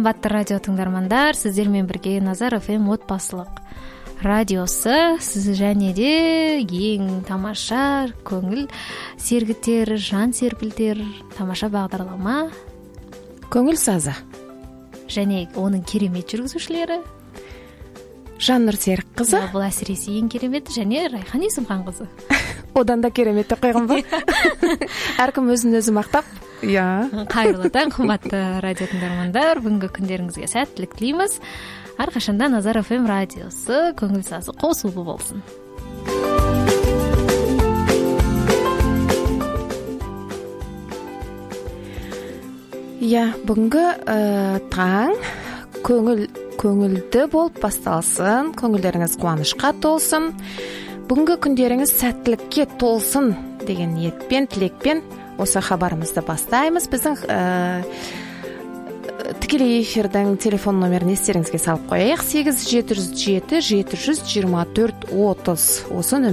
Кымбаттуу радио тыңдармандар, сиздер менен бирге Назар ФМ отбасылык радиосу сиз және де эң тамаша көңүл сергитер, жан серпилтер тамаша багдарлама Көңүл сазы және онун керемет жүргүзүүчүлөрү Жаннур Серик кызы. Бул асиресе эң керемет және Райхан Исимхан кызы. Одан да керемет деп койгонбу? Ар ким өзүн өзү мактап. Кайрылуу таң, кымбаттуу радио тыңдармандар, бүгүнкү күндөрүңүзгө сәттилик тилейбиз. Ар качанда Назар ФМ радиосу көңүл сазы косулуу болсун. Бүгүнкү таң көңүлдүү болуп башталсын, көңүлдөрүңүз кубанычка толсун, бүгүнкү күндөрүңүз сәттиликке толсун деген ниетпен, тилекпен осы хабарымызды бастаймыз. Биздин тикелей эфирдин телефон номерин эстериңизге салып коеюк. 87-724-30.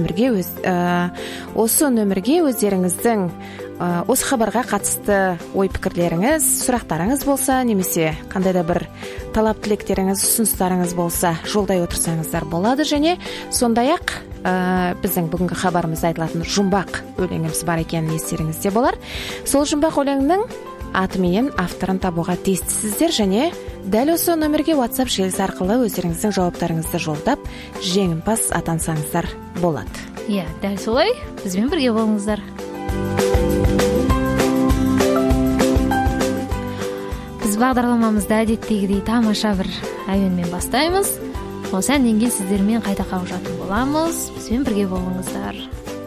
Осы нөмірге өздеріңіздің осы хабарға қатысты ой пікірлеріңіз, сұрақтарыңыз болса, немесе қандай да бір талап тілектеріңіз, ұсыныстарыңыз болса, жолдай отырсаңыздар болады. Және сондай-ақ біздің бүгінгі хабарымызда айтылатын жұмбақ өлеңіміз бар екенін естеріңізде болар. Сол жұмбақ өлеңнің аты менен авторын табуға тиістісіздер, және дәл осы нөмірге WhatsApp желісі арқылы өздеріңіздің жауаптарыңызды жолдап, жеңімпаз атансаңыздар болады. Дәл солай, бізбен бірге болыңыздар. Біз бағдарламамызда әдеттегідей тамаша бір әуенмен бастаймыз. Осы әннен кейін сіздермен қайта қауышатын боламыз. Бізбен бірге болыңыздар.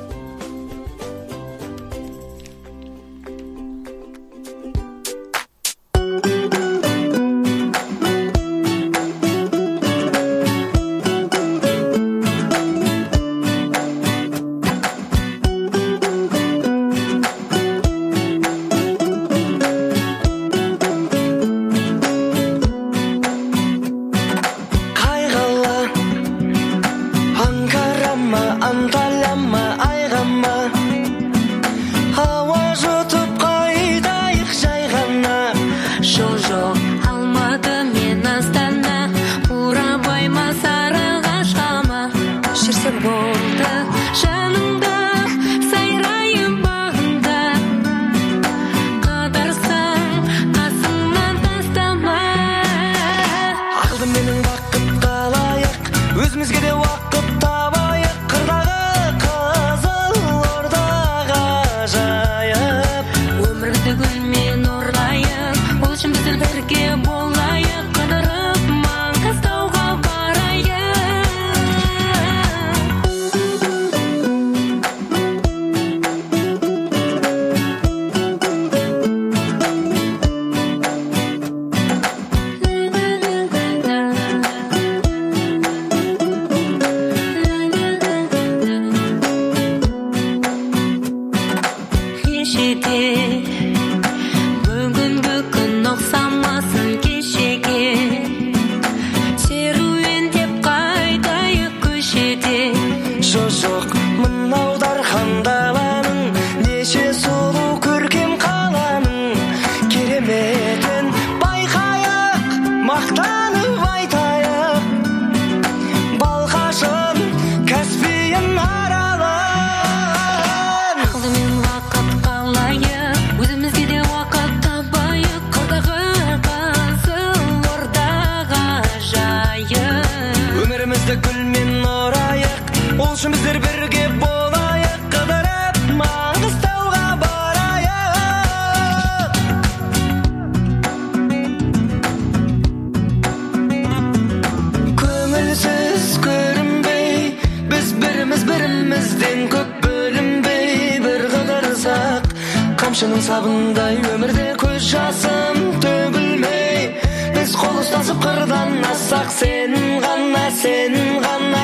Қамшының сабындай өмірде көз жасым төгілмей, біз қол ұстасып қырдан ассақ, сен ғана, сен ғана,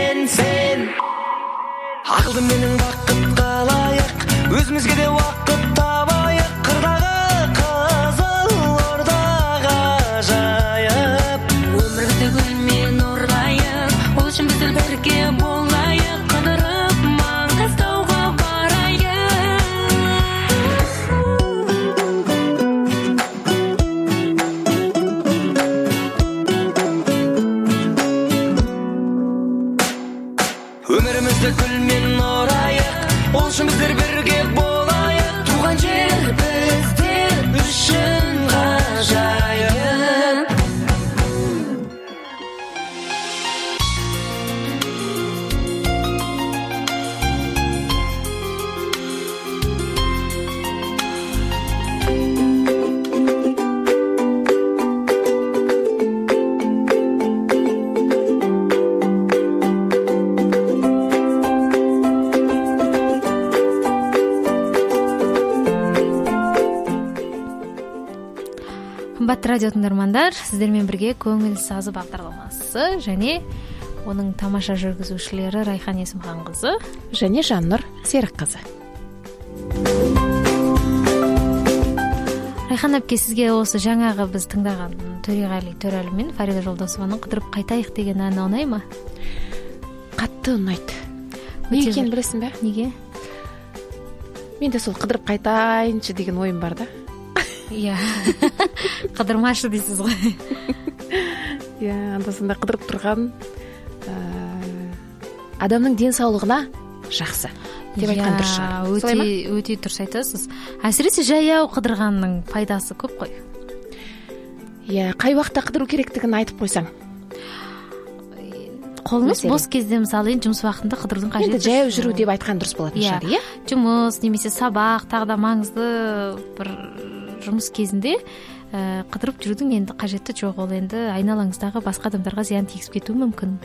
сен. Ақылды менің бақыт қалайық, өзімізге де уақыт табайық, қырдағы қызыл ордаға жайып. Өмірді гүлмен ұрлайық, ол үшін біздер бірге болайық, қыдырып Маңғыстауға барайық. бізді гүлмен орайық ол үшін біздер бірге болайық туған жер біздер үшін ғажайып қымбатты радио тыңдармандар, сіздермен бірге көңіл сазы бағдарламасы және оның тамаша жүргізушілері Райхан Есімханқызы және Жаннұр Серікқызы. Райхан әпке, сізге осы жаңағы біз тыңдаған Төреғали Төрәлі мен Фарида Жолдасованың «Қыдырып қайтайық» деген әні ұнай ма? Қатты ұнайды. Неге екенін білесің бе? Неге? Менде сол қыдырып қайтайыншы деген ойым бар да. Иә, қыдырмашы дейсіз ғой. Иә, анда-санда қыдырып тұрған адамның денсаулығына жақсы деп айтқан дұрыс шығар. Солай ма? Өте дұрыс айтасыз. Әсіресе жаяу қыдырғанның пайдасы көп қой. Иә, қай уақытта қыдыру керектігін айтып қойсаң. Қолыңыз бос кезде, мысалы, жұмыс уақытында қыдырудың қажеті. Енді жаяу жүру деп айтқан дұрыс болатын шығар, иә? Жұмыс немесе сабақ, тағы да маңызды бір жұмыс кезінде қыдырып жүрудің енді қажеті жоқ. Ол енді айналаңыздағы басқа адамдарға зиян тигізіп кетуі мүмкін.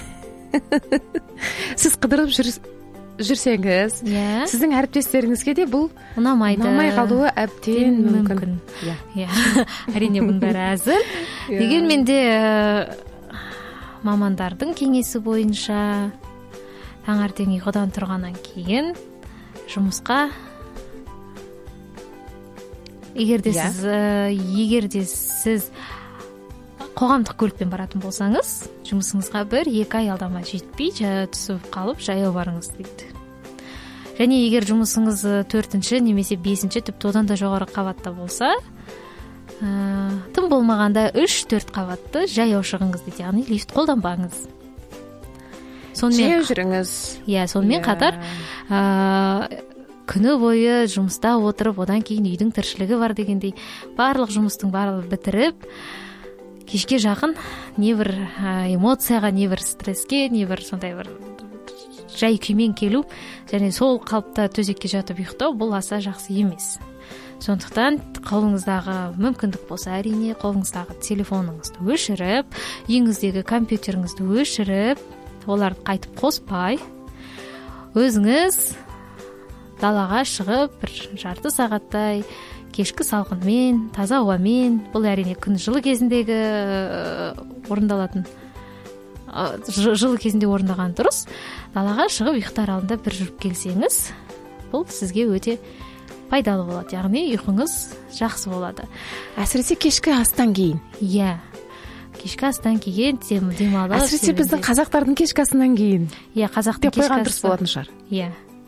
Сіз қыдырып жүрсеңіз, сіздің әріптестеріңізге де бұл ұнамай қалуы әбден мүмкін. Иә, әрине бұның бәрі әзіл. Дегенмен де мамандардың кеңесі бойынша таңертең ұйқыдан тұрғаннан кейін жұмысқа егер де сіз қоғамдық көлікпен баратын болсаңыз, жұмысыңызға 1-2 ай алдама жетпей түсіп қалып жаяу барыңыз дейді. Және егер жұмысыңыз 4-ші немесе 5-ші тіпті одан да жоғары қабатта болса, тым болмағанда 3-4 қабатты жаяу шығыңыз дейді. Яғни лифт қолданбаңыз. Жаяу жүріңіз. Иә, сонымен қатар күні бойы жұмыста отырып, одан кейін үйдің тіршілігі бар дегендей барлық жұмыстың барлығын бітіріп, кешке жақын не бір эмоцияға, не бір стресске, не бір сондай бір жай күймен келу және сол қалыпта төсекке жатып ұйықтау бұл аса жақсы емес. Сондықтан қолыңыздағы мүмкіндік болса, әрине қолыңыздағы телефоныңызды өшіріп, үйіңіздегі компьютеріңізді өшіріп, оларды қайтып қоспай, өзіңіз далаға шығып бір жарты сағаттай кешкі салқынмен, таза ауамен, бұл әрине күн жылы кезіндегі орындалатын, жылы кезінде орындаған дұрыс, далаға шығып ұйықтар алдында бір жүріп келсеңіз, бұл сізге өте пайдалы болады. Яғни ұйқыңыз жақсы болады. Әсіресе кешкі астан кейін. Иә. Кешкі астан кейін демалып. Әсіресе біздің қазақтардың кешкі асынан кейін. Иә, қазақтың кешкі асы. Деп қойған дұрыс болатын шығар. Иә.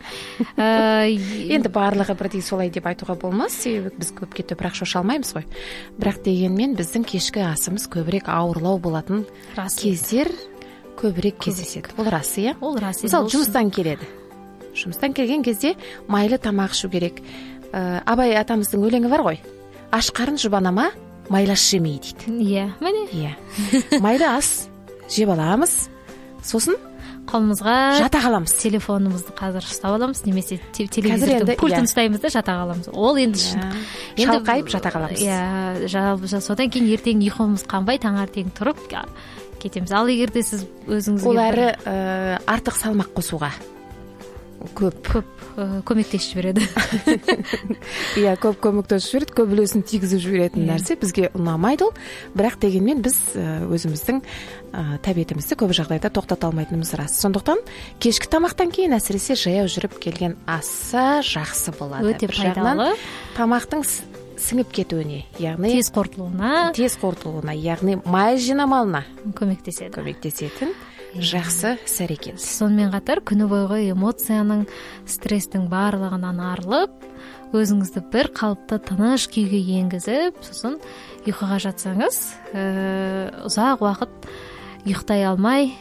Енді барлығы бірдей солай деп айтуға болмас, себебі біз көпке топырақ шоша алмаймыз ғой. Бірақ дегенмен біздің кешкі асымыз көбірек ауырлау болатын кездер көбірек кездеседі. Ол рас, иә? Ол рас. Мысалы, жұмыстан келеді. Жұмыстан келген кезде майлы тамақ ішу керек. Абай атамыздың өлеңі бар ғой. Аш қарын жұбанама, майлас жемей дейді. Иә, міне. Иә. Майлы ас жеп аламыз. Сосын қолымызға жата қаламыз. Телефонымызды қазір ұстап аламыз, немесе телевизордың пультін ұстаймыз да жата қаламыз. Ол енді шалқайып жата қаламыз. Иә, содан кейін ертең ұйқымыз қанбай таңертең тұрып кетеміз. Ал егер де сіз өзіңізге ол әрі артық салмақ қосуға көп көмектесіп жібереді. Иә, көп көмектесіп жібереді, көп үлесін тигізіп жіберетін нәрсе бізге ұнамайды ол. Бірақ дегенмен біз өзіміздің тәбетімізді көп жағдайда тоқтата алмайтынымыз рас. Сондықтан кешкі тамақтан кейін әсіресе жаяу жүріп келген аса жақсы болады. Өте пайдалы. Тамақтың сіңіп кетуіне, яғни тез қорытылуына, яғни май жинамалына көмектесетін жақсы іс-әрекет. Сонымен қатар күні бойғы эмоцияның, стресстің барлығынан арылып, өзіңізді бір қалыпты тыныш күйге енгізіп, сосын ұйқыға жатсаңыз, ұзақ уақыт ұйықтай алмай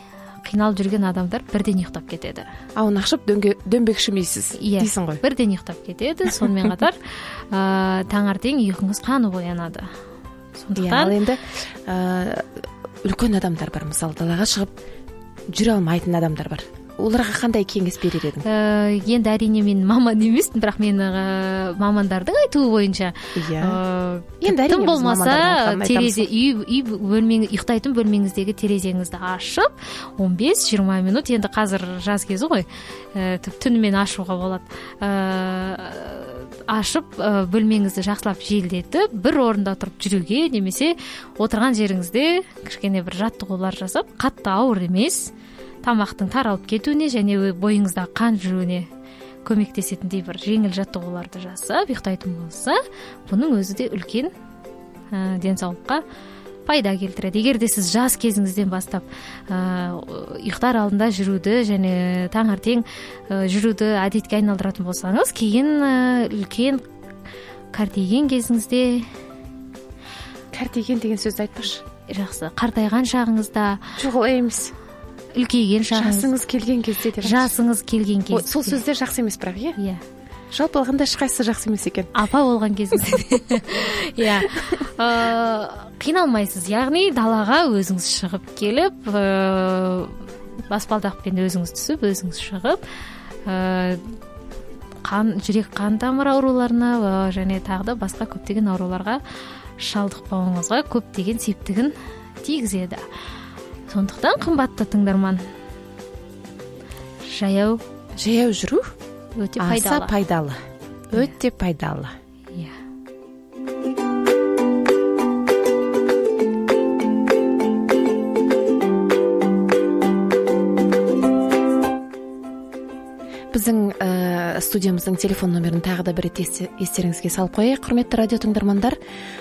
кыйналып жүрген адамдар бірден ұйықтап кетеді. Ауын ашып дөңбекшімейсіз дейсің ғой. Бірден ұйықтап кетеді. Сонымен қатар таңертең ұйқыңыз қанып оянады. Сондықтан ал енді үлкен адамдар бар, мысалы далаға шығып жүре алмайтын адамдар бар. Оларға қандай кеңес берер едің? Енді әрине мен маман емеспін, бірақ мен мамандардың айтуы бойынша тым болмаса терезе үй бөлмеңіз, ұйықтайтын бөлмеңіздегі терезеңізді ашып 15-20 минут, енді қазір жаз кезі ғой, түнімен ашуға болады, ашып бөлмеңізді жақсылап желдетіп бір орында тұрып жүруге, немесе отырған жеріңізде кішкене бір жаттығулар жасап, қатты ауыр емес, тамақтың таралып кетуіне және бойыңызда қан жүруіне көмектесетіндей бір жеңіл жаттығуларды жасап ұйықтайтын болса, бұның өзі де үлкен денсаулыққа пайда келтіреді. Егер де сіз жас кезіңізден бастап ұйықтар алдында жүруді және таңертең жүруді әдетке айналдыратын болсаңыз, кейін үлкен қартайған кезіңізде, қартайған деген сөзді айтпашы. Жақсы, қартайған шағыңызда. Жоқ, олай емес. Үлкейген шағыңыз. Жасыңыз келген кезде деп. Жасыңыз келген кезде. Сол сөздер жақсы емес, бірақ иә. Жалпы алғанда ешқайсысы жақсы емес екен. Апа болған кезіңізде. Иә. Қиналмайсыз, яғни далаға өзіңіз шығып келіп, баспалдақпен өзіңіз түсіп, өзіңіз шығып, жүрек қан тамыр ауруларына және тағы да басқа көптеген ауруларға шалдықпауыңызға көптеген септігін тигізеді. Сондықтан қымбатты тыңдарман, жаяу жүру өте пайдалы. Аса пайдалы. Өте пайдалы. Иә. Біздің студиямыздың телефон номерін тағы да бір рет естеріңізге салып қояйық, құрметті радио тыңдармандар.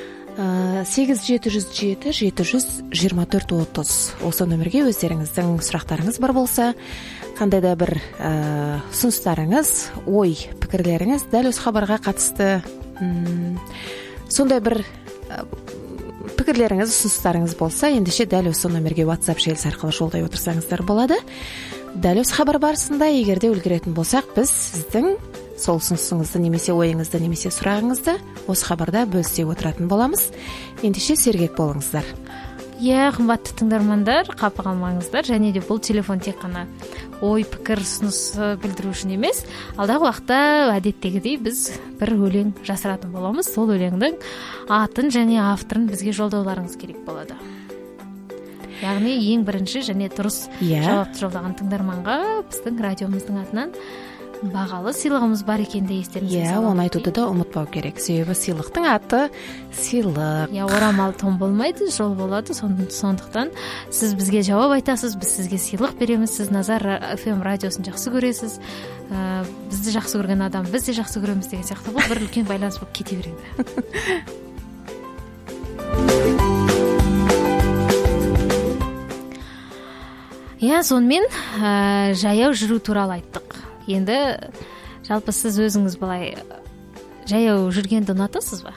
8-707-724-30 осы нөмірге өздеріңіздің сұрақтарыңыз бар болса, қандай да бір ұсыныстарыңыз, ой, пікірлеріңіз дәл осы хабарға қатысты сондай бір пікірлеріңіз, ұсыныстарыңыз болса, ендеше дәл осы нөмірге WhatsApp желісі арқылы жолдай отырсаңыздар болады. Дәл осы хабар барысында егерде үлгеретін болсақ, біз сіздің сол ұсынысыңызды немесе ойыңызды немесе сұрағыңызды осы хабарда бөлісе отыратын боламыз. Ендеше сергек болыңыздар. Иә, қымбатты тыңдармандар, қапы қалмаңыздар, және де бұл телефон тек қана ой, пікір, ұсыныс білдіру үшін емес, алдағы уақытта әдеттегідей біз бір өлең жасыратын боламыз. Сол өлеңнің атын және авторын бізге жолдауларыңыз керек болады. Яғни ең бірінші және дұрыс жауапты жолдаған тыңдарманға біздің радиомыздың атынан бағалы сыйлығымыз бар екенде естеріңізге саламын. Оны айтуды да ұмытпау керек. Себебі сыйлықтың аты сыйлық. Орамал том болмайды, жол болады. Сондықтан сіз бізге жауап айтасыз, біз сізге сыйлық береміз. Сіз Назар FM радиосын жақсы көресіз. Бізді жақсы көрген адам біз де жақсы көреміз деген сияқты бұл бір үлкен байланыс болып кете береді. Иә, сонымен жаяу жүру туралы айттық. Енді жалпы сіз өзіңіз былай жаяу жүргенді ұнатасыз ба?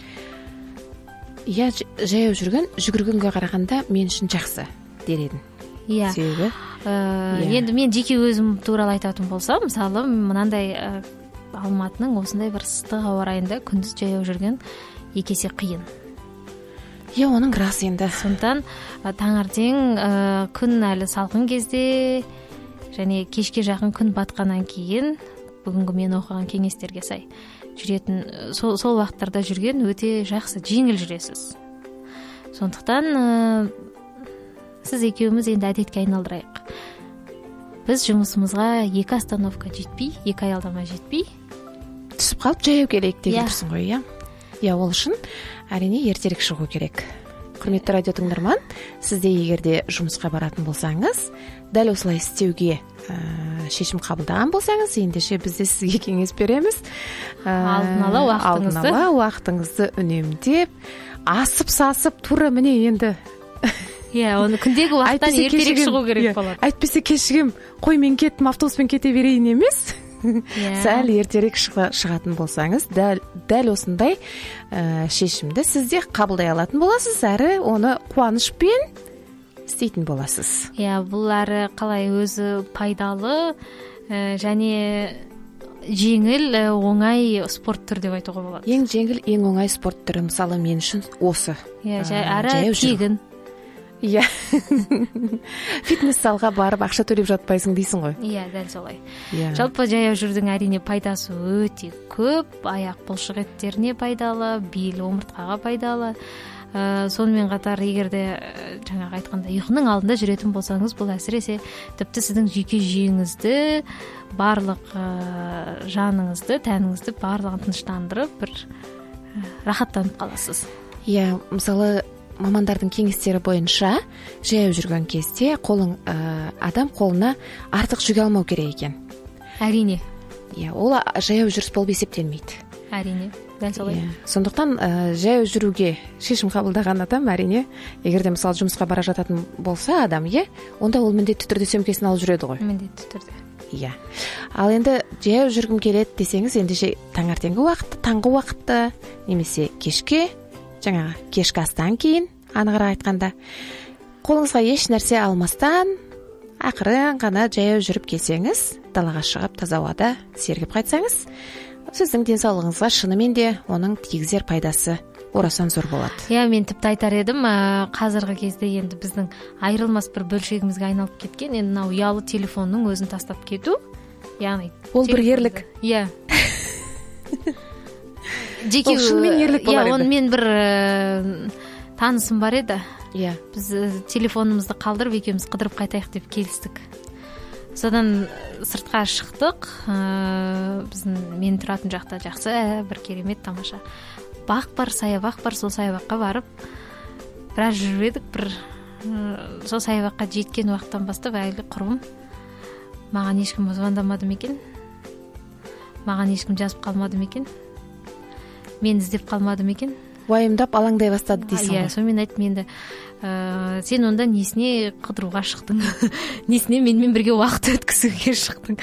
Иә, жаяу жүгіргенге қарағанда мен үшін жақсы дер едім. Иә. Себебі енді мен жеке өзім туралы айтатын болсам, мысалы мынандай Алматының осындай бір ыстық ауа райында күндіз жаяу жүрген екі есе қиын. Иә, оның рас енді. Сондықтан таңертең күн әлі салқын кезде және кешке жақын күн батқаннан кейін бүгінгі мен оқыған кеңестерге сай жүретін, сол уақыттарда жүрген өте жақсы, жеңіл жүресіз. Сондықтан сіз екеуміз енді әдетке айналдырайық. Біз жұмысымызға 2 остановка жетпей, 2 аялдама жетпей түсіп қалып жаяу келейік деп тұрсың ғой, иә? Иә, ол үшін әрине ертерек шығу керек. Құрметті радио тыңдарман, сізде егерде жұмысқа баратын болсаңыз, дәл осылай істеуге шешім қабылдаған болсаңыз, ендеше біз де сізге кеңес береміз. Алдын ала уақытыңызды үнемдеп, асып-сасып тура міне енді. Иә, оны күндегі уақыттан ертерек шығу керек болады. Әйтпесе кешігем, қой мен кеттім, автобуспен кете берейін емес. Сәл ертерек шығатын болсаңыз, дәл осындай шешімді сізде қабылдай алатын боласыз, әрі оны қуанышпен істейтін боласыз. Бұл әрі қалай өзі пайдалы және жеңіл, оңай спорт түрі деп айтуға болады. Ең жеңіл, ең оңай спорт түрі мысалы мен үшін осы. Әрі тегін. Фитнес залға барып ақша төлеп жатпайсың дейсің ғой. Дәл солай. Жалпы жаяу жүрдің әрине пайдасы өте көп. Аяқ бұлшық еттеріне пайдалы, бел омыртқаға пайдалы. Сонымен қатар егерде жаңағы айтқанда ұйқының алдында жүретін болсаңыз, бұл әсіресе тіпті сіздің жүйке жүйеңізді, барлық жаныңызды, тәніңізді барлығын тыныштандырып, бір рахаттанып қаласыз. Мысалы мамандардың кеңестері бойынша жаяу жүрген кезде адам қолына артық жүк алмау керек екен. Әрине. Ол жаяу жүріс болып есептелмейді. Әрине, дәл солай. Сондықтан жаяу жүруге шешім қабылдаған адам әрине, егерде мысалы жұмысқа бара жататын болса адам, онда ол міндетті түрде сөмкесін алып жүреді ғой. Міндетті түрде. Ал енді жаяу жүргім келеді десеңіз, енді таңғы уақытты немесе кешкі астан кейін, анығырақ айтқанда, қолыңызға еш нәрсе алмастан, ақырын ғана жаяу жүріп келсеңіз, далаға шығып таза ауада сергіп қайтсаңыз, сіздің денсаулығыңызға шынымен де оның тигізер пайдасы орасан зор болады. Мен тіпті айтар едім, қазіргі кезде енді біздің айырылмас бір бөлшегімізге айналып кеткен, енді мынау ұялы телефонның өзін тастап кету, ол бір ерлік. Жеке шынымен ерлік болар еді. Мен бір танысым бар еді. Біз телефонымызды қалдырып, екеуміз қыдырып қайтайық деп келістік. Содан сыртқа шықтық. Мен тұратын жақта жақсы, бір керемет, тамаша бақ бар, саябақ бар. Сол саябаққа барып біраз жүріп едік. Сол саябаққа жеткен уақыттан бастап әлгі құрбым маған ешкім звондамады ма екен, маған ешкім жазып қалмады ма екен, мен іздеп қалмадым екен, уайымдап алаңдай бастады дейсің ғой. Сонымен айттым, енді сен онда несіне қыдыруға шықтың, несіне менімен бірге уақыт өткізуге шықтың.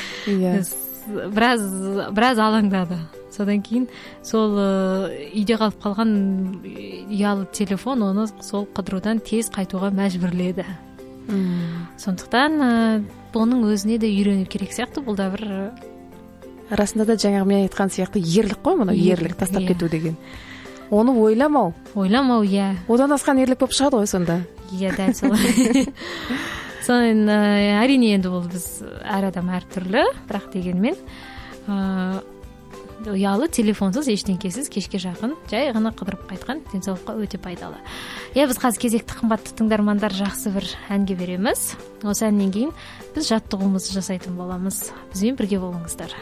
Біраз алаңдады. Содан кейін сол үйде қалып қалған ұялы телефон оны сол қыдырудан тез қайтуға мәжбүрледі. Сондықтан оның өзіне де үйрену керек сияқты. Бұл да бір расында да жаңағы мен айтқан сияқты ерлік қой, мұны ерлік тастап кету деген. Оны ойламау, одан асқан ерлік болып шығады ғой сонда. Дәл солай. Сонан әрине енді ол біз әр адам әртүрлі, бірақ дегенмен ұялы телефонсыз ештеңкесіз кешке жақын жай ғана қыдырып қайтқан денсаулыққа өте пайдалы. Біз қазір кезекті қымбатты тыңдармандар жақсы бір әнге береміз. Осы әннен кейін біз жаттығуымызды жасайтын боламыз. Бізбен бірге болыңыздар.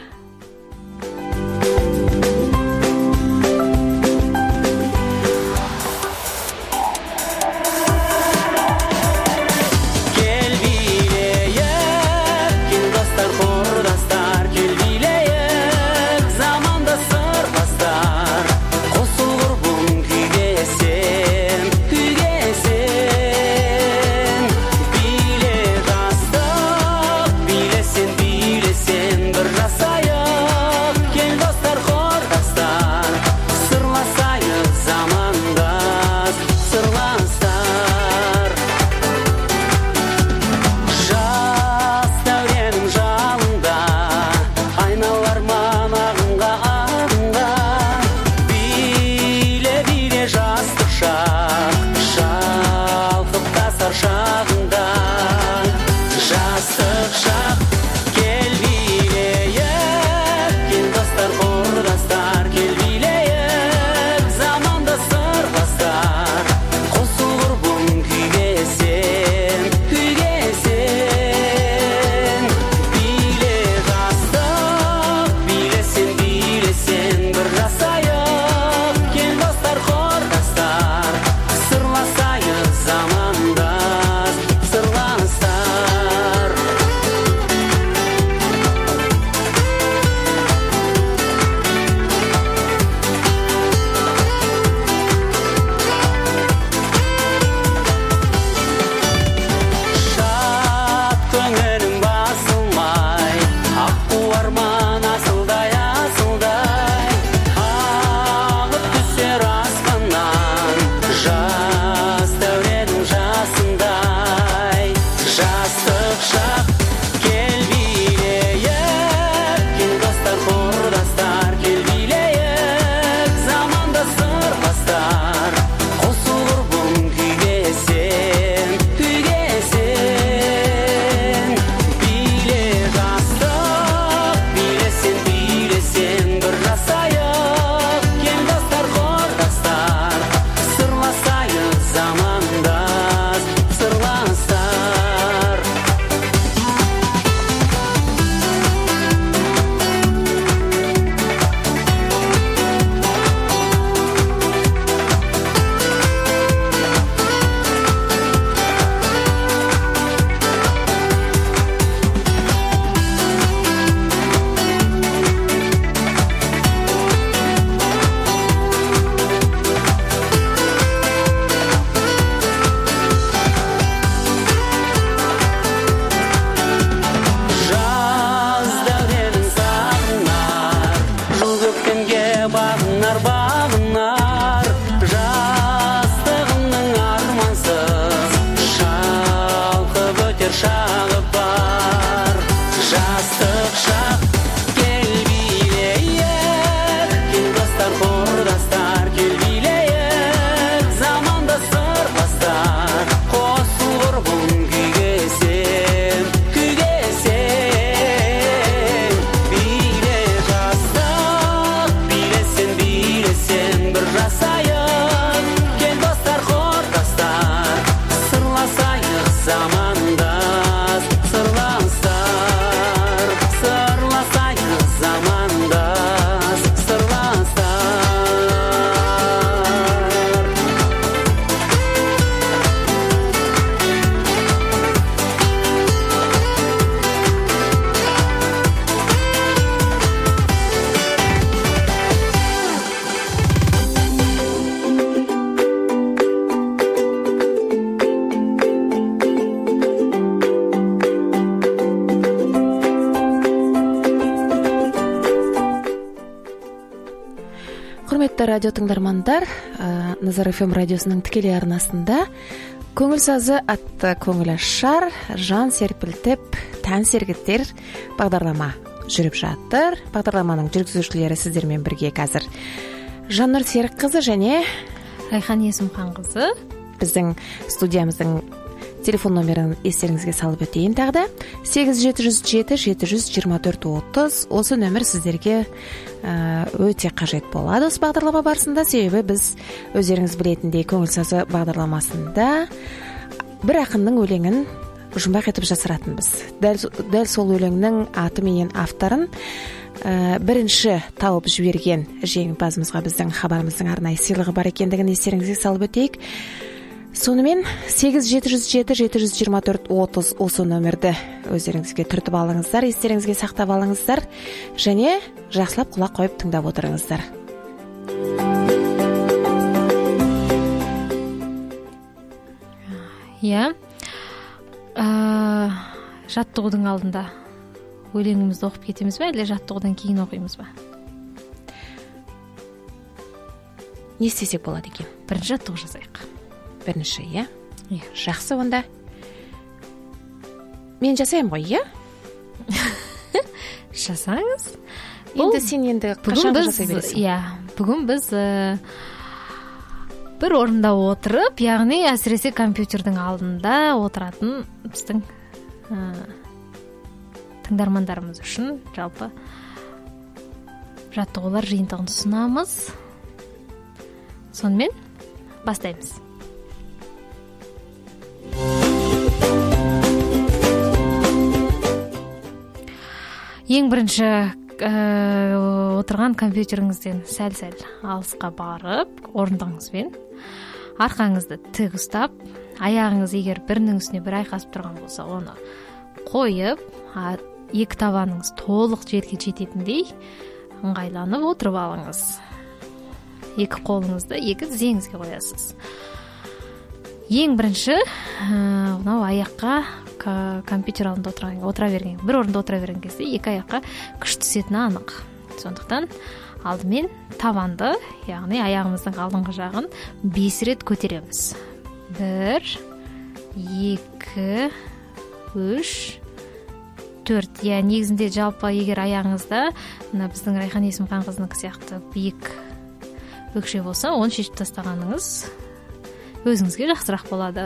Bilesen bir rasaya құрметті радио тыңдармандар, Назар ФМ радиосының тікелей арнасында көңіл сазы атты көңіл ашар, жан серпілтіп, тән сергітер бағдарлама жүріп жатыр. Бағдарламаның жүргізушілері сіздермен бірге қазір Жаннұр Серікқызы және Райхан Есімханқызы. Біздің студиямыздың телефон номерін естеріңізге салып өтейін тағы да 8707-724-30. Осы нөмір сіздерге өте қажет болады осы бағдарлама барысында, себебі біз өздеріңіз білетіндей көңіл сазы бағдарламасында бір ақынның өлеңін жұмбақ етіп жасыратынбыз. Дәл сол өлеңнің аты менен авторын бірінші тауып жіберген жеңімпазымызға біздің хабарымыздың арнайы сыйлығы бар екендігін естеріңізге салып өтейік. Сонымен 8707-724-30 осы нөмірді өздеріңізге түртіп алыңыздар, естеріңізге сақтап алыңыздар және жақсылап құлақ қойып тыңдап отырыңыздар. Иә, жаттығудың алдында өлеңімізді оқып кетеміз бе, әлде жаттығудан кейін оқимыз ба? Не істесек болады екен? Бірінші жаттығу жасайық. Бірінші, иә? Жақсы, онда. Мен жасаймын ғой, иә? Жасаңыз. Енді сен енді қашанғы жасай бересің? Иә, бүгін біз бір орында отырып, яғни әсіресе компьютердің алдында отыратын біздің тыңдармандарымыз үшін жалпы жаттығулар жиынтығын ұсынамыз. Сонымен бастаймыз. Ең бірінші отырған компьютеріңізден сәл-сәл алысқа барып, орындығыңызбен арқаңызды тік ұстап, аяғыңыз егер бірінің үстіне бір айқасып тұрған болса, оны қойып, екі табаныңыз толық жерге жететіндей ыңғайланып отырып алыңыз. Екі қолыңызды екі тізеңізге қоясыз. Ең бірінші мынау аяққа компьютер алдында бір орында отыра берген кезде екі аяққа күш түсетіні анық. Сондықтан алдымен табанды, яғни аяғымыздың алдыңғы жағын 5 рет көтереміз. 1, 2, 3, 4. Иә, негізінде жалпы егер аяғыңызда біздің Райхан Есімханқызының сияқты биік өкше болса, оны шешіп тастағаныңыз өзіңізге жақсырақ болады.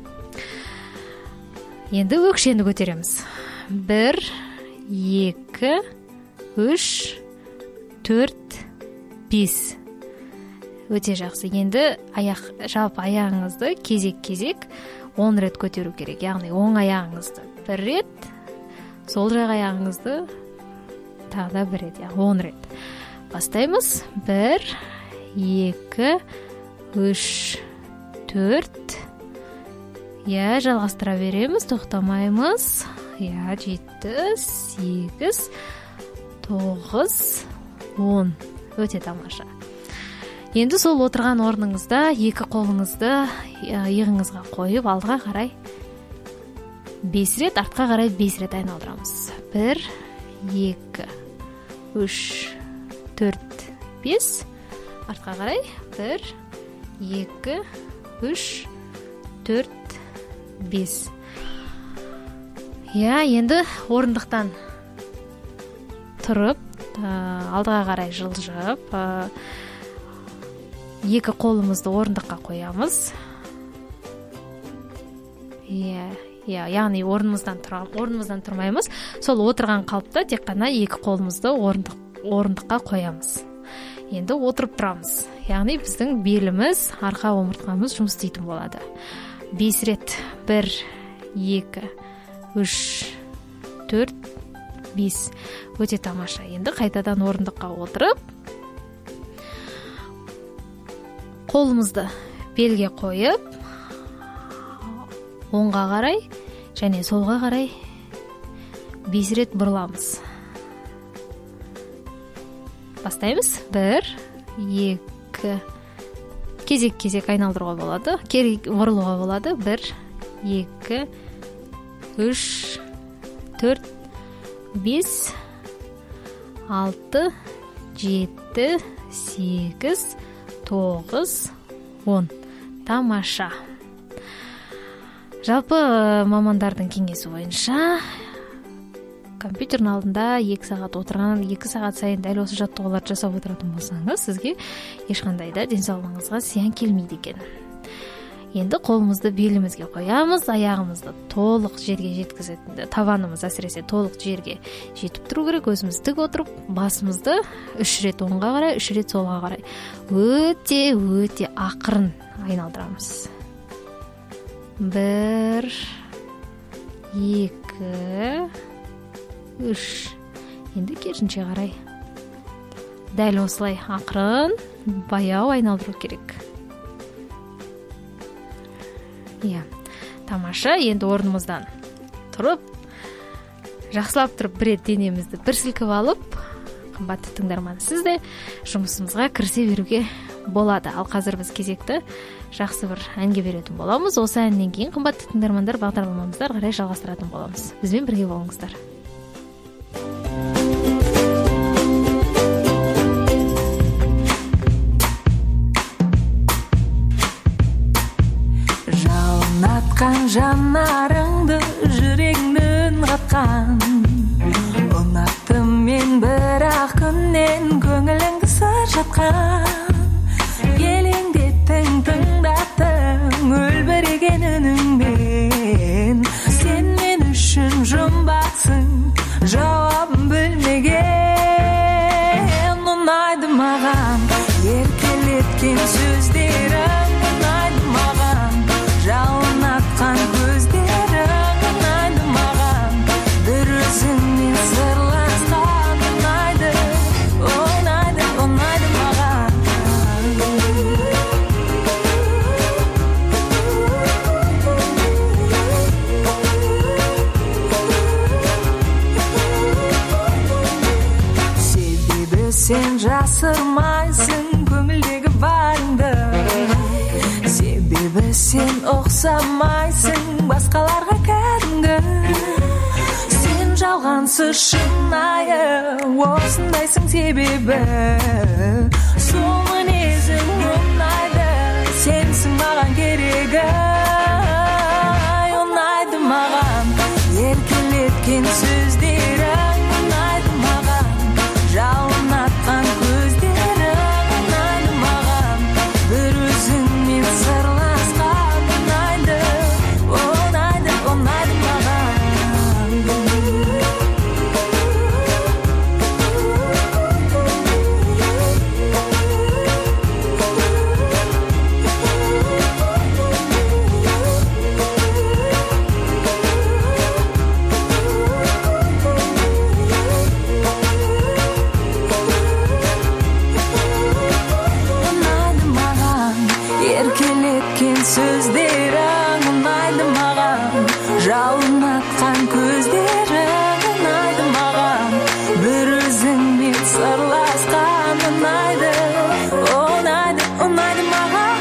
Енді өкшені көтереміз. 1, 2, 3, 4, 5. Өте жақсы. Енді жалпы аяғыңызды кезек-кезек 10 рет көтеру керек. Яғни оң аяғыңызды 1 рет, сол жақ аяғыңызды тағы да 1 рет, 10 рет. Бастаймыз. 1, 2, 3, 4. Иә, жалғастыра береміз, тоқтамаймыз. Иә, 7, 8, 9, 10. Өте тамаша. Енді сол отырған орныңызда екі қолыңызды иығыңызға қойып, алдыға қарай 5 рет, артқа қарай 5 рет айналдырамыз. 1, 2, 3, 4, 5. Артқа қарай 1, 2, 3, 4, 5. Иә, енді орындықтан тұрып, алдыға қарай жылжып, екі қолымызды орындыққа қоямыз. Яғни орнымыздан тұрмаймыз. Сол отырған қалыпта тек қана екі қолымызды орындыққа қоямыз. Енді отырып тұрамыз. Яғни біздің беліміз, арқа омыртқамыз жұмыс істейтін болады. 5 рет. 1, 2, 3, 4, 5. Өте тамаша. Енді қайтадан орындыққа отырып, қолымызды белге қойып, оңға қарай және солға қарай 5 рет бұрыламыз. Бастаймыз. 1, 2, кезек-кезек айналдыруға болады, бұрылуға болады. 1, 2, 3, 4, 5, 6, 7, 8, 9, 10. Тамаша. Жалпы мамандардын кеңеси боюнча компьютердин алдында 2 саат отурган, 2 саат сайын дәл осы жаттығууларды жасап отуратын болсаңыз, сизге эч кандай да ден соолугуңузга зыян келмейт экен. Енді қолымызды белімізге қоямыз, аяғымызды толық жерге жеткізет, табанымыз әсіресе толық жерге жетіп тұру керек. Өзіміз тік отырып, басымызды 3 рет оңға қарай, 3 рет солға қарай өте ақырын айналдырамыз. 1, 2, 3. Енді керісінше қарай. Дәл осылай ақырын, баяу айналдыру керек. Тамаша. Енді орнымыздан тұрып, жақсылап тұрып, бір рет денемізді бір сілкіп алып, қымбатты тыңдарман, сіз де жұмысымызға кірісе беруге болады. Ал қазір біз кезекті жақсы бір әнге беретін боламыз. Осы әннен кейін қымбатты тыңдармандар бағдарламамызды ары қарай жалғастыратын боламыз. Бізбен бірге болыңыздар. Атқан жанарыңды жүрегіңнің қатқан, ұнаттым мен бірақ күннен көңіліңді сыр жатқан. Елеңдеттің, тыңдаттың өлбіреген үніңмен, сен мен үшін жұмбақсың, жауабын білмеген. Ұнайды маған еркелеткен сөздерің, ұнайды маған жалын атқан көздерің, ұнайды маған бір өзіңмен сырласқан, ұнайды, ұнайды, ұнайды маған. Себебі сен жасырмайсың көңілдегі барыңды, себебі сен ұқсамайсың басқаларға кәдімгі. Сен жалғансыз шынайы, осындайсың себебі. Сол мінезің ұнайды, сенсің маған керегі. Ұнайды маған еркелеткен сөздерің, ұнайды маған жалын атқан көздерің, ұнайды маған бір өзіңмен сырласқан, ұнайды, ұнайды, ұнайды маған. Еркелеткен сөздерің, ұнайды маған жалын атқан көздерің, ұнайды маған бір өзіңмен сырласқан, ұнайды, ұнайды, ұнайды маған.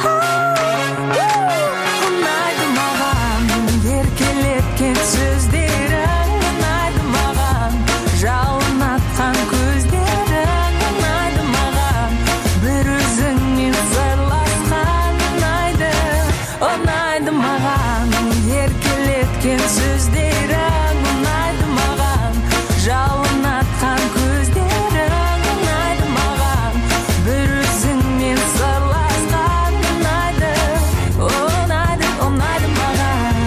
Ұнайды маған еркелеткен сөздерің, ұнайды маған жалын атқан көздерің, ұнайды маған бір өзіңмен сырласқан, ұнайды маған еркелеткен сөздерің, ұнайды маған жалын атқан көздерің, ұнайды маған бір өзіңмен сырласқан, ұнайды, ұнайды, ұнайды маған.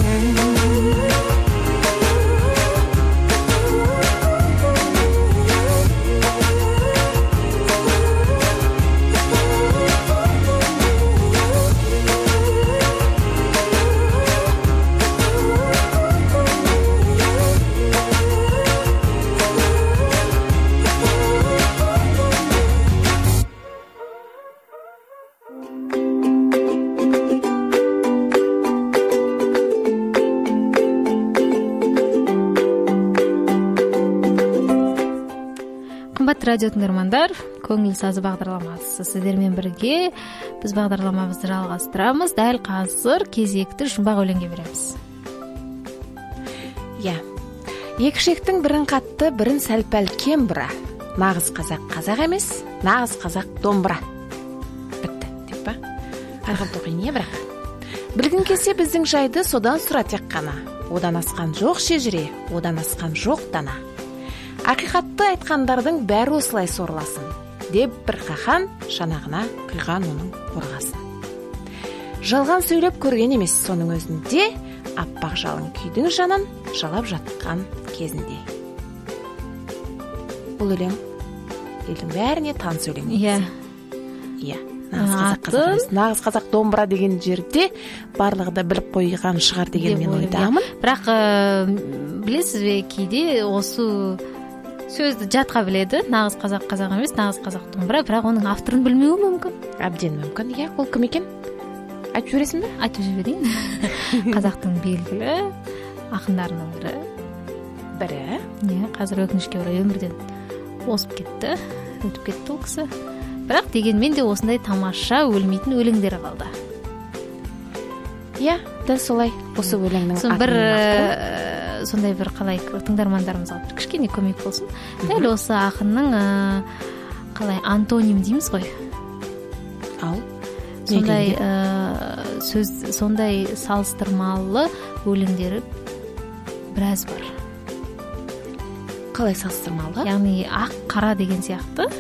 Қымбатты радио тыңдармандар, көңіл сазы бағдарламасы сіздермен бірге. Біз бағдарламамызды жалғастырамыз. Дәл қазір кезекті жұмбақ өлеңге береміз. Екі ішектің бірін қатты, бірін сәл-пәл кем бұра. нағыз қазақ қазақ емес, нағыз қазақ домбыра. Бітті деп па? Арғын тоқиын е бірақ. Білгін келсе біздің жайды содан сұра тек қана. Одан асқан жоқ шежіре, одан асқан жоқ дана. Ақиқатты айтқандардың бәрі осылай сорласын, деп бір қахан шанағына құйған оның қорғасын. Жалған сөйлеп көрген емес соның өзінде, аппақ жалын күйдің жанын жалап жатқан кезінде. Бұл өлең елдің бәріне таныс өлең. Иә. Нағыз қазақ домбыра деген жерде барлығы да біліп қойған шығар деген мен ойдамын. Бірақ білесіз бе, кейде осы сөзді жатқа біледі. Нағыз қазақ қазақ емес, нағыз қазақ домбыра, бірақ оның авторын білмеуі мүмкін. Әбден мүмкін. Иә, ол кім екен? Айтып жібересің бе? Айтып жіберейін. Қазақтың белгілі ақындарының бірі. Иә, қазір өкінішке орай өмірден озып кетті, өтіп кетті ол кісі. Бірақ дегенмен де осындай тамаша өлмейтін өлеңдері қалды. Иә, дәл солай. Осы өлеңнің сондай бір қалай тыңдармандарымызға бір кішкене көмек болсын. Дәл осы ақынның қалай антоним дейміз ғой. Ал сондай салыстырмалы өлеңдері біраз бар. Қалай салыстырмалы? Яғни ақ қара деген сияқты.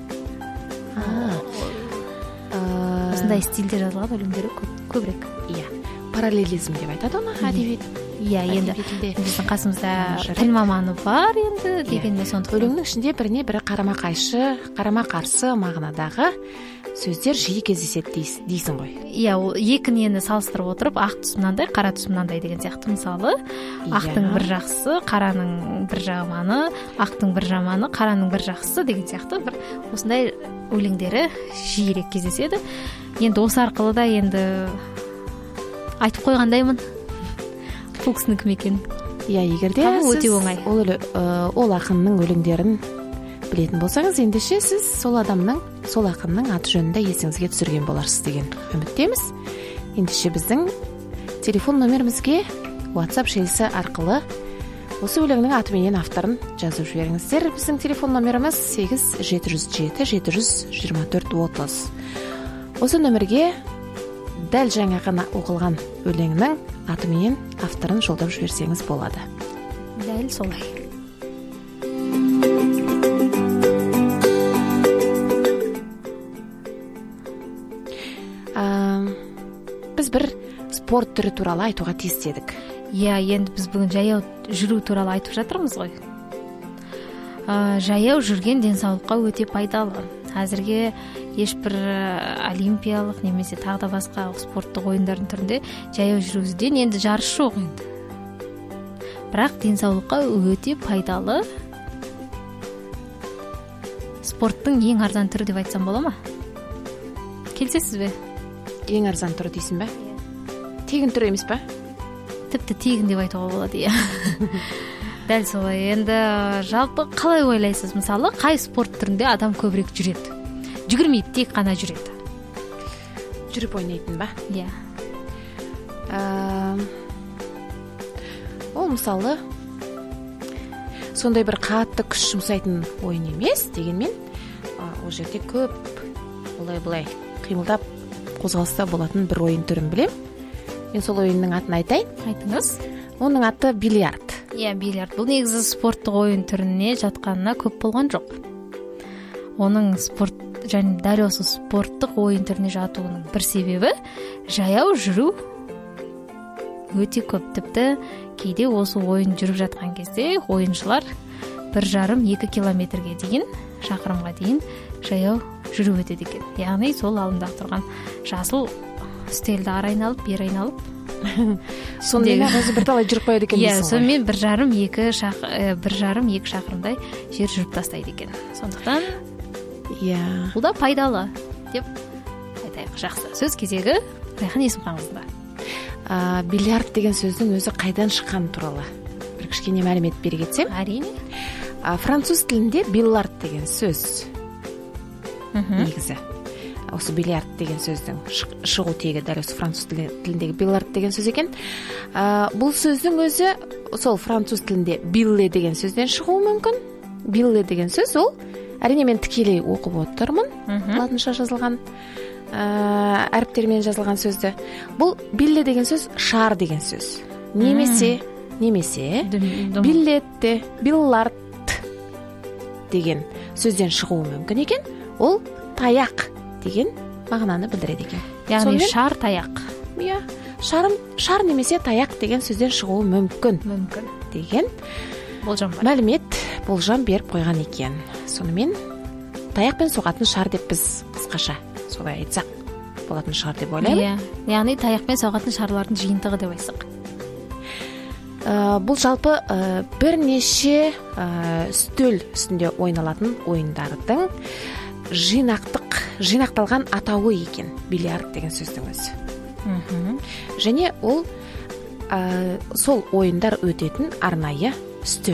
Осындай стильде жазылған өлеңдері көбірек. Иә, параллелизм деп айтады оны әдебиет. Иә, енді біздің қасымызда тіл маманы бар енді дегенмен сондықтан. Өлеңнің ішінде біріне бірі қарама-қарсы мағынадағы сөздер жиі кездеседі дейсің ғой. Иә, екіні енді салыстырып отырып, ақ түсі мынандай, қара түсі мынандай деген сияқты. Мысалы, ақтың бір жақсысы, қараның бір жаманы, ақтың бір жаманы, қараның бір жақсысы деген сияқты бір осындай өлеңдері жиірек кездеседі. Енді осы арқылы да енді айтып қойғандаймын бұл кісінің кім екенін. Иә, егерде ол ақынның өлеңдерін білетін болсаңыз, ендеше сіз сол ақынның аты жөнінде есіңізге түсірген боларсыз деген үміттеміз. Ендеше біздің телефон номерімізге WhatsApp желісі арқылы осы өлеңнің атыменен авторын жазып жіберіңіздер. Біздің телефон номеріміз 8-707-724-30. Осы нөмірге дәл жаңа ғана оқылған өлеңнің атыменен авторын жолдап жіберсеңіз болады. Дәл солай. Біз бір спорт түрі туралы айтуға тиіс едік. Иә, енді біз бүгін жаяу жүру туралы айтып жатырмыз ғой. Жаяу жүрген денсаулыққа өте пайдалы. Әзірге ешбір олимпиялық немесе тағы да басқа спорттық ойындардың түрінде жаяу жүруден енді жарыс жоқ енді. Бірақ денсаулыққа өте пайдалы спорттың ең арзан түрі деп айтсам бола ма? Келісесіз бе? Ең арзан түрі дейсің бе? Тегін түрі емес пе? Тіпті тегін деп айтуға болады, иә. Дәл солай. Енді жалпы қалай ойлайсыз? Мысалы, қай спорт түрінде адам көбірек жүреді? Жүгірмейді, тек қана жүреді. Жүріп ойнайтын ба? Иә. Ол мысалы сондай бір қатты күш жұмсайтын ойын емес, дегенмен ол жерде көп олай-бұлай қимылдап қозғалыста болатын бір ойын түрін білем. Мен сол ойынның атын айтайын. Айтыңыз. Оның аты бильярд. Иә, бильярд. Бұл негізі спорттық ойын түріне жатқанына көп болған жоқ. Оның және дәл осы спорттық ойын түріне жатуының бір себебі жаяу жүру өте көп. Тіпті кейде осы ойын жүріп жатқан кезде ойыншылар 1,5-2 километрге дейін, шақырымға дейін жаяу жүріп өтеді екен. Яғни сол алдында тұрған жасыл үстелді ары айналып, бері айналып. Сонымен өзі бірталай жүріп қояды екен дейсің ғой. Иә, сонымен 1,5-2 шақырымдай жер жүріп тастайды екен. Сондықтан бұл да пайдалы деп айтайық. Жақсы. Сөз кезегі Райхан Есімханқызында. Бильярд деген сөздің өзі қайдан шыққаны туралы бір кішкене мәлімет бере кетсем. Әрине. Француз тілінде биллард деген сөз негізі. Осы бильярд деген сөздің шығу тегі дәл осы француз тіліндегі биллард деген сөз екен. Бұл сөздің өзі сол француз тілінде билле деген сөзден шығуы мүмкін. билле деген сөз ол әрине мен тікелей оқып отырмын латынша жазылған әріптермен жазылған сөзді. Бұл билле деген сөз шар деген сөз. Немесе биллетте, биллард деген сөзден шығуы мүмкін екен. Ол таяқ деген мағынаны білдіреді екен. Яғни шар таяқ. Иә, шар немесе таяқ деген сөзден шығуы мүмкін деген болжам беріп қойған екен. Сонымен таяқпен соғатын шар деп біз қысқаша солай айтсақ болатын шығар деп ойлаймын. Яғни таяқпен соғатын шарлардың жиынтығы деп айтсақ. Бұл жалпы бірнеше үстел үстінде ойналатын ойындардың жинақталған атауы екен бильярд деген сөздің өзі. Және ол сол ойындар өтетін арнайы үстел.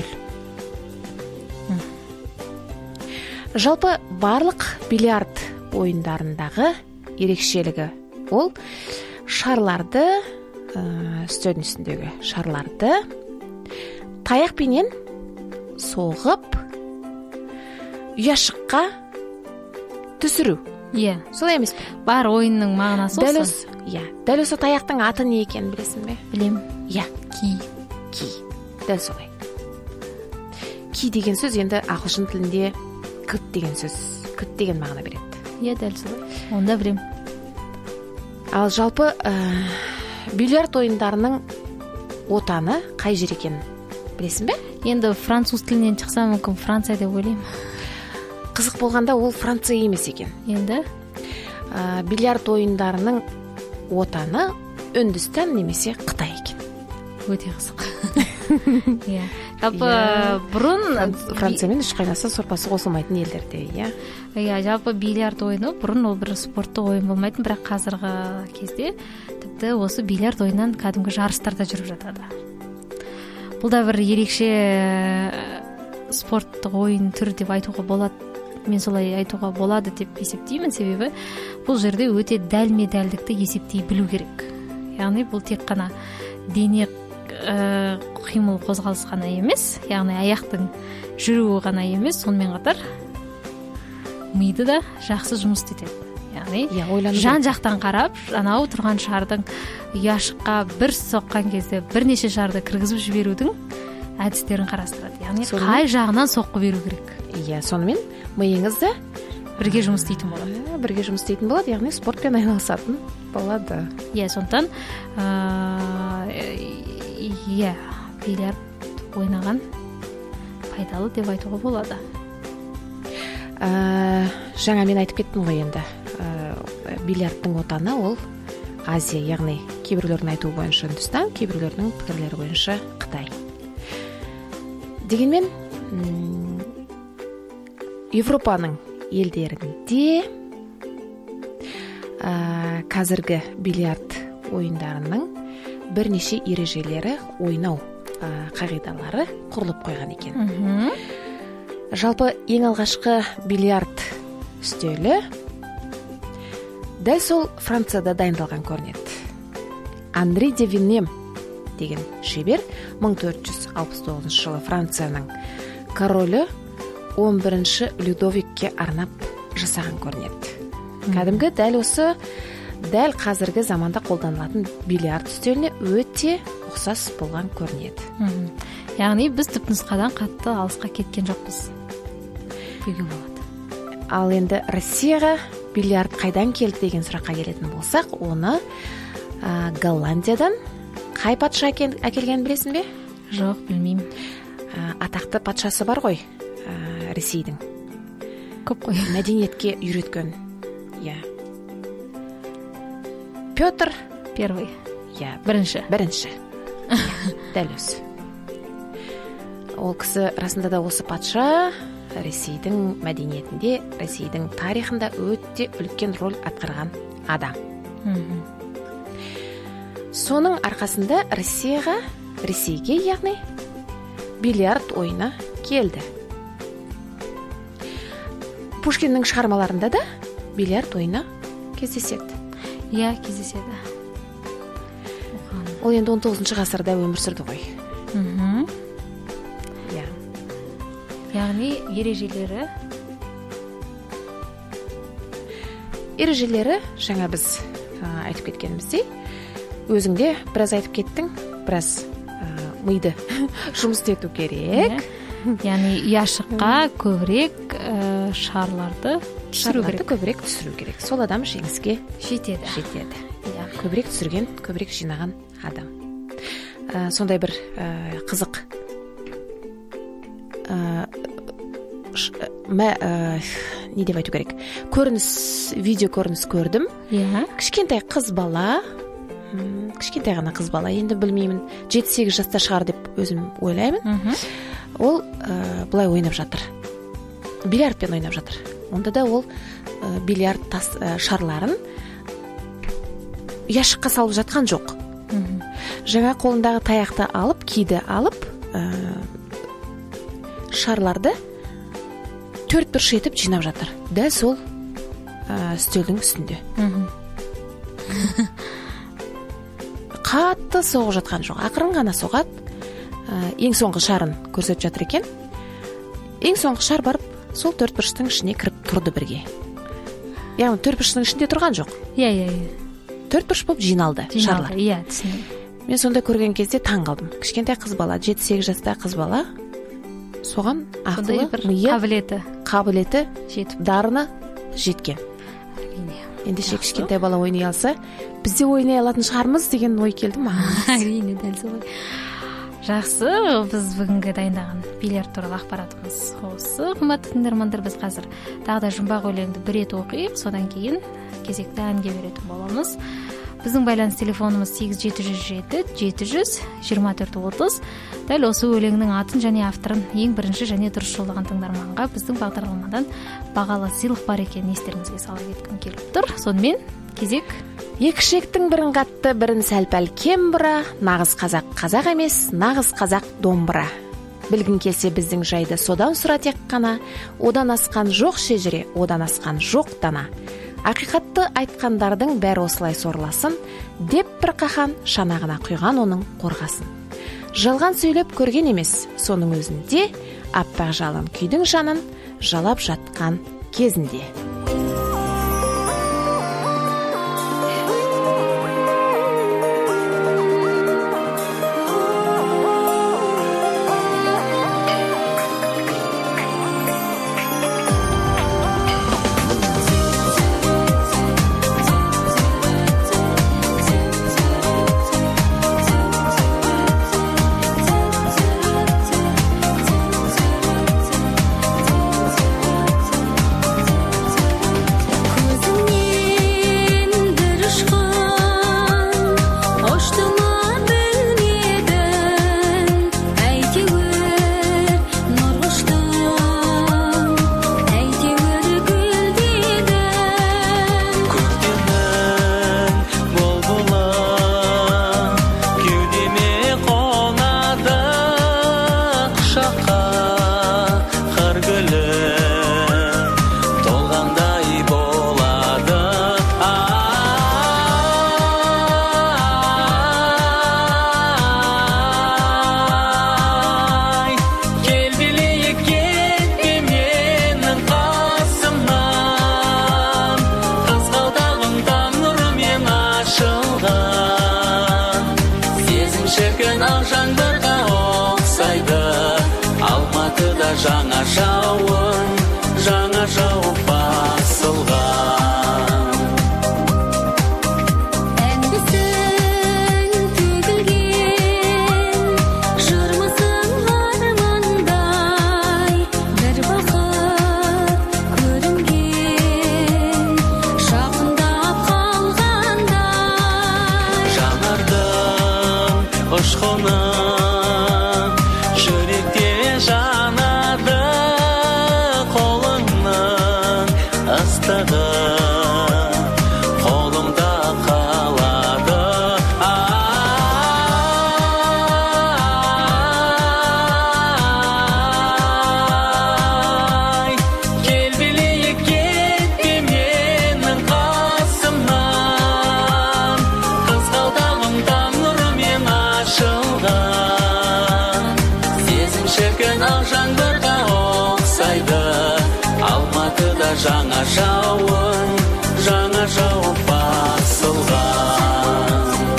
Жалпы барлық бильярд ойындарындағы ерекшелігі ол шарларды, үстелдің үстіндегі шарларды таяқпенен соғып ұяшыққа түсіру. Солай емес пе? Бар ойынның мағынасы осы. Дәл осы таяқтың аты не екенін білесің бе? Білем. Ки. Дәл солай. Ки деген сөз енді ағылшын тілінде күт деген сөз, күт деген мағына береді. Дәл солай. Онда білем. Ал жалпы бильярд ойындарының отаны қай жер екенін білесің бе? Енді француз тілінен шықса мүмкін Франция деп ойлаймын. Қызық болғанда ол Франция емес екен. Енді бильярд ойындарының отаны Үндістан немесе Қытай екен. Өте қызық. Жалпы бұрын Франциямен үш қайнаса сорпасы қосылмайтын елдерде, жалпы бильярд ойыны бұрын ол бір спорттық ойын болмайтын, бірақ қазіргі кезде тіпті осы бильярд ойыннан кәдімгі жарыстарда жүріп жатады. Бұл да бір ерекше спорттық ойын түрі деп айтуға болады. Мен солай айтуға болады деп есептеймін, себебі бұл жерде өте дәлме-дәлдікті есептей білу керек. Яғни бұл тек қана дене қимыл қозғалыс қана емес, яғни аяқтың жүруі ғана емес, сонымен қатар миды да жақсы жұмыс етеді. Яғни жан-жақтан қарап, анау тұрған шардың ұяшыққа бір соққан кезде бірнеше шарды кіргізіп жіберудің әдістерін қарастырады. Яғни қай жағынан соққы беру керек. Сонымен миыңызды бірге жұмыс істейтін болады. Яғни спортпен айналысатын болады. Сондықтан бильярд ойнаған пайдалы деп айтуға болады. Жаңа мен айтып кеттім ғой енді. Бильярдтың отаны ол Азия, яғни кейбіреулердің айтуы бойынша Үндістан, кейбіреулердің пікірлері бойынша Қытай. Дегенмен Европаның елдерінде қазіргі бильярд ойындарының бірнеше ережелері, ойнау қағидалары құрылып қойған екен. Жалпы ең алғашқы бильярд үстелі дәл сол Францияда дайындалған көрінеді. Андре де Винем деген шебер 1469 жылы Францияның королі 11-ші Людовикке арнап жасаған көрінеді. Кәдімгі дәл қазіргі заманда қолданылатын бильярд үстеліне өте ұқсас болған көрінеді. Яғни біз түпнұсқадан қатты алысқа кеткен жоқпыз деуге болады. Ал енді Россияға бильярд қайдан келді деген сұраққа келетін болсақ, оны Голландиядан қай патша әкелген білесің бе? Жоқ, білмеймін. Атақты патшасы бар ғой, Ресейдің. Көп қой. Мәдениетке үйреткен. Петр Первый. Бірінші. Дәл өзі. Ол кісі расында да осы патша Ресейдің мәдениетінде, Ресейдің тарихында өте үлкен рөл атқарған адам. Соның арқасында Ресейге, яғни бильярд ойыны келді. Пушкиннің шығармаларында да бильярд ойыны кездеседі. Кездеседі. Ол енді 19 ғасырда өмір сүрді ғой. яғни ережелері жаңа біз айтып кеткеніміздей, өзің де біраз айтып кеттің, біраз миды жұмыс ету керек. Яғни ұяшыққа көбірек шарларды көбірек түсіру керек. Сол адам жеңіске жетеді. Көбірек түсірген, көбірек жинаған адам. Сондай бір қызық не деп айту керек, видео көрініс көрдім. Кішкентай ғана қыз бала, енді білмеймін, 7-8 жаста шығар деп өзім ойлаймын. Ол былай ойнап жатыр, бильярдпен ойнап жатыр. Онда да ол бильярд шарларын ұяшыққа салып жатқан жоқ. Жаңа қолындағы таяқты алып, кейді алып, шарларды 4-1 етіп жинап жатыр. Дәл сол үстелдің үстінде. Қатты соғып жатқан жоқ, ақырын ғана соғады. Ең соңғы шарын көрсетіп жатыр екен. Ең соңғы шар барып, сол 4-1-тің ішіне кіріп тұрды бірге. Яғни 4-1-тің ішінде тұрған жоқ. 4-1 болып жиналды шарлар. Мен сонда көрген кезде таң қалдым. Кішкентай қыз бала, 7-8 жаста қыз бала, соған ақылы, миы, қабілеті, дарыны жеткен. Ендеше кішкентай бала ойнай алса, біз де ойнай алатын шығармыз деген ой келді маған. Әрине, дәл солай. Жақсы, біз бүгінгі дайындаған бильярд туралы ақпаратымыз осы. Қымбатты тыңдармандар, біз қазір тағы да жұмбақ өлеңді бір рет оқиық, содан кейін кезекті әнге беретін боламыз. Біздің байланыс телефонымыз 8707-700-2430. Дәл осы өлеңнің атын және авторын ең бірінші және дұрыс жолдаған тыңдарманға біздің бағдарламадан бағалы сыйлық бар екенін естеріңізге сала кеткім келіп тұр. Сонымен кезек. Екі ішектің бірін қатты, бірін сәл-пәл кем бұра, нағыз қазақ емес, нағыз қазақ домбыра. Білгін келсе біздің жайды содан сұра тек қана, одан асқан жоқ шежіре, одан асқан жоқ дана. Ақиқатты айтқандардың бәрі осылай сорласын, деп бір қахан шанағына құйған оның қорғасын. Жалған сөйлеп көрген емес, соның өзінде, аппақ жалын күйдің жанын жалап жатқан кезінде. Жаңа жауып басылған. Әндісің төгілген, жырмысың армандай, бір бақыт көрінген, жақындап қалғандай. Жанардың ұшқыны жүректе жанады, жаңа жауын, жаңа жауып басылған.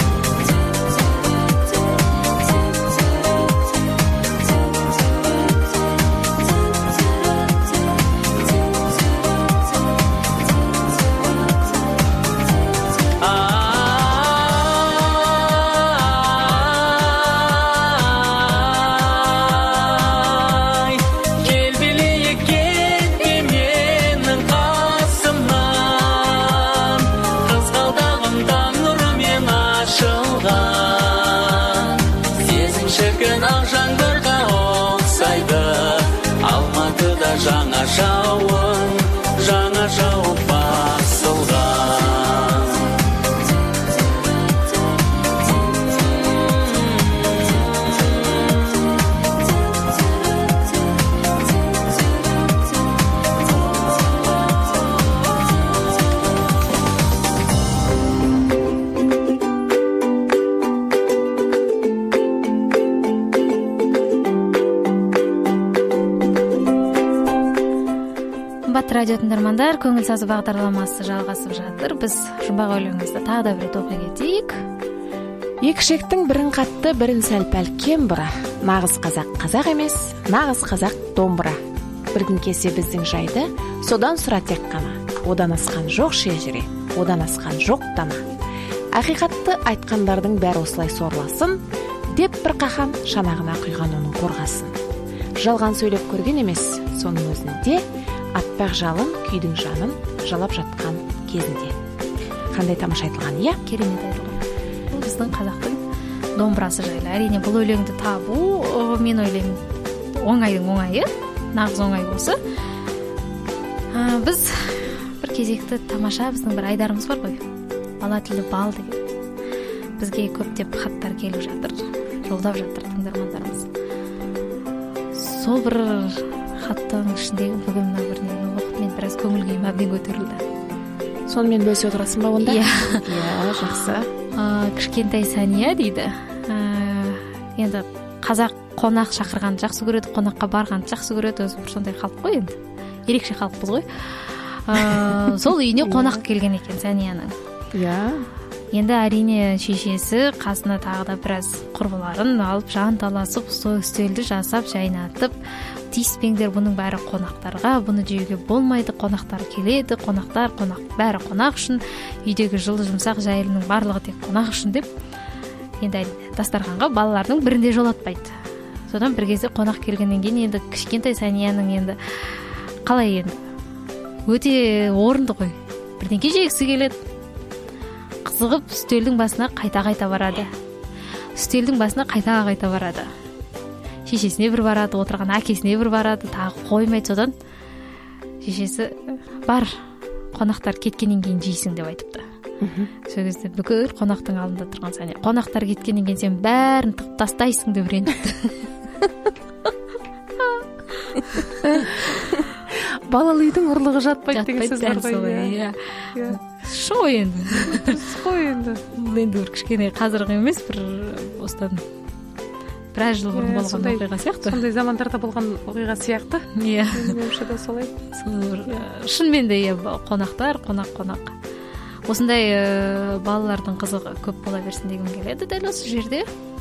Жаңа жауын, жаңа жауып басылған. Радио тыңдармандар, көңіл сазы бағдарламасы жалғасып жатыр. Біз жұмбақ өлеңімізді тағы да бір оқи кетейік. Екі ішектің бірін қатты, бірін сәл-пәл кем бұра. Нағыз қазақ қазақ емес, нағыз қазақ домбыра. Бір күн келсе біздің жайды, содан сұра тек қана. Одан асқан жоқ шежіре, одан асқан жоқ дана. Ақиқатты айтқандардың бәрі осылай сорласын, деп бір қахан шанағына құйған оның қорғасын. Жалған сөйлеп көрген емес, соның өзінде аппақ жалын күйдің жанын жалап жатқан кезінде. Қандай тамаша айтылған, иә? Керемет айтылған. Бұл біздің қазақтың домбырасы жайлы. Әрине бұл өлеңді табу, мен ойлаймын, оңайдың оңайы, нағыз оңай болса. Біз бір кезекті тамаша, біздің бір айдарымыз бар ғой, бала тілі бал деген. Бізге көптеп хаттар келіп жатыр, жолдап жатыр тыңдармандарымыз. Сол бір хаттың ішіндегі бүгін бір нені оқып, мен біраз көңіл күйім әбден көтерілді. Сонымен бөлісе отырасың ба онда? Иә, жақсы. Кішкентай Сания дейді. Енді қазақ қонақ шақырғанды жақсы көреді, қонаққа барғанды жақсы көреді, өзі бір сондай халық қой енді. Ерекше халықпыз ғой. Сол үйіне қонақ келген екен Санияның. Иә. Енді әрине шешесі қасына тағы да біраз құрбыларын алып жанталасып, сол үстелді жасап, жайнатып, тиіспеңдер, бұның бәрі қонақтарға, бұны жеуге болмайды, қонақтар келеді, қонақтар, бәрі қонақ үшін, үйдегі жылы жұмсақ жайылының барлығы тек қонақ үшін деп, енді дастарханға балалардың бірінде жолатпайды. Содан бір кезде қонақ келгеннен кейін енді кішкентай Санияның енді қалай енді өте орынды ғой, бірдеңке жегісі келеді. Қызығып үстелдің басына қайта-қайта барады. Шешесіне бір барады, отырған әкесіне бір барады, тағы қоймайды. Содан шешесі бар, қонақтар кеткеннен кейін жейсің деп айтыпты. Сол кезде бүкіл қонақтың алдында тұрған Сания, қонақтар кеткеннен кейін сен бәрін тығып тастайсың деп ренжіпті. Балалы үйдің ұрлығы жатпайды деген сөз бар ғой. Иә. Шой енді. Бұл енді бір кішкене қазіргі емес, бір осыдан біраз жыл бұрын болған оқиға сияқты. Сондай замандарда болған оқиға сияқты. Иә. Меніңше де солай. Шынымен де қонақтар, қонақ. Осындай балалардың қызығы көп бола берсін дегім келеді дәл осы жерде.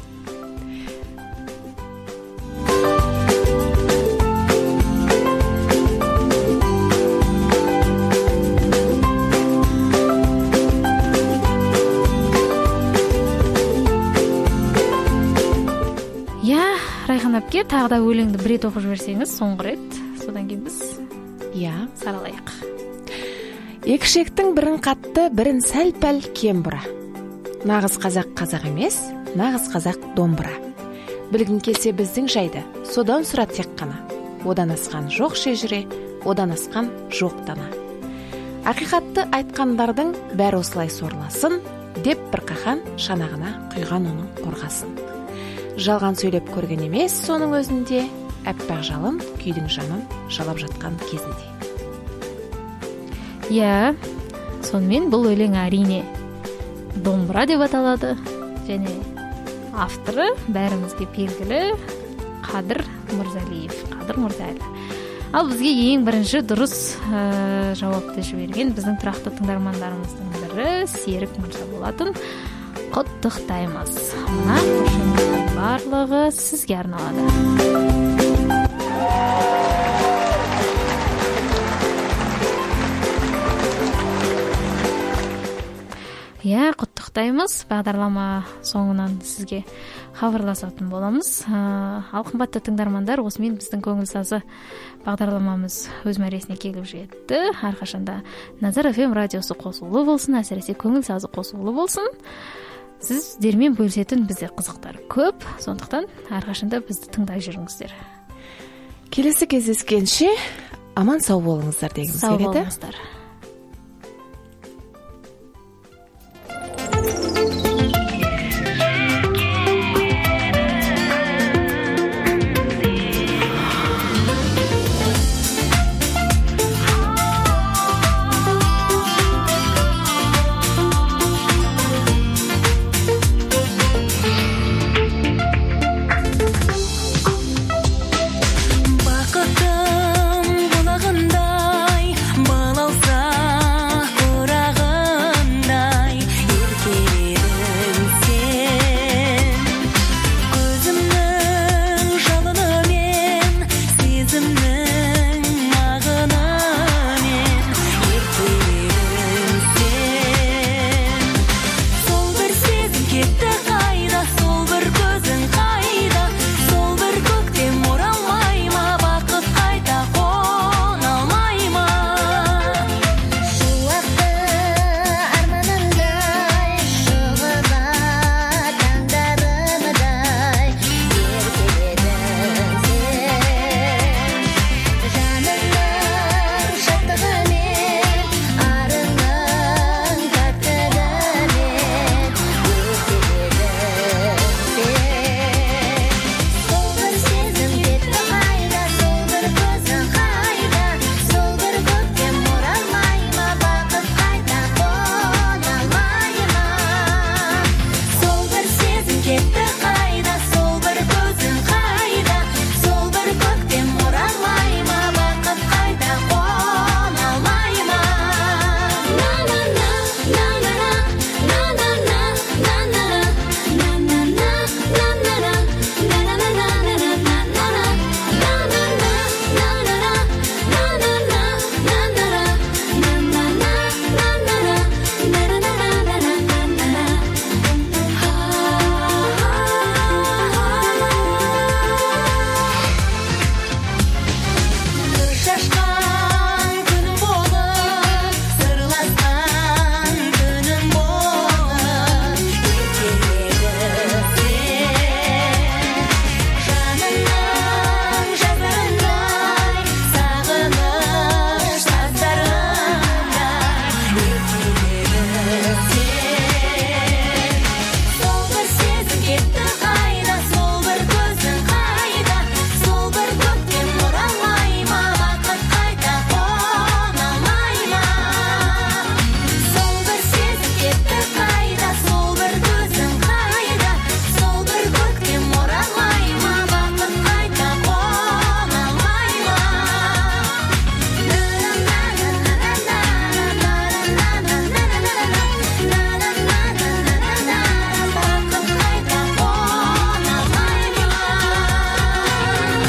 Райхан әпке, тағы да өлеңді бір рет оқып жіберсеңіз, соңғы рет, содан кейін біз саралайық. Екі ішектің бірін қатты, бірін сәл-пәл кем бұра. Нағыз қазақ қазақ емес, нағыз қазақ домбыра. Білгін келсе біздің жайды, содан сұра тек қана. Одан асқан жоқ шежіре, одан асқан жоқ дана. Ақиқатты айтқандардың бәрі осылай сорласын, деп бір қахан шанағына құйған оның қорғасын. Жалған сөйлеп көрген емес, соның өзінде аппақ жалын күйдің жанын жалап жатқан кезінде. Иә, сонымен бұл өлең әрине домбыра деп аталады, және авторы бәрімізге белгілі Қадыр Мырзалиев. ал бізге ең бірінші дұрыс жауапты жіберген біздің тұрақты тыңдармандарымыздың бірі Серік мырза болатын. Құттықтаймыз. Мына қошеметтің барлығы сізге арналады. Құттықтаймыз. Бағдарлама соңынан сізге хабарласатын боламыз. Ал қымбатты тыңдармандар, осымен біздің көңіл сазы бағдарламамыз өз мәресіне келіп жетті. Әрқашанда Назар FM радиосы қосулы болсын, әсіресе көңіл сазы қосулы болсын. Сіздермен бөлісетін бізде қызықтар көп, сондықтан әрқашанда бізді тыңдай жүріңіздер. Келесі кездескенше аман сау болыңыздар дегіміз келеді. Сау болыңыздар.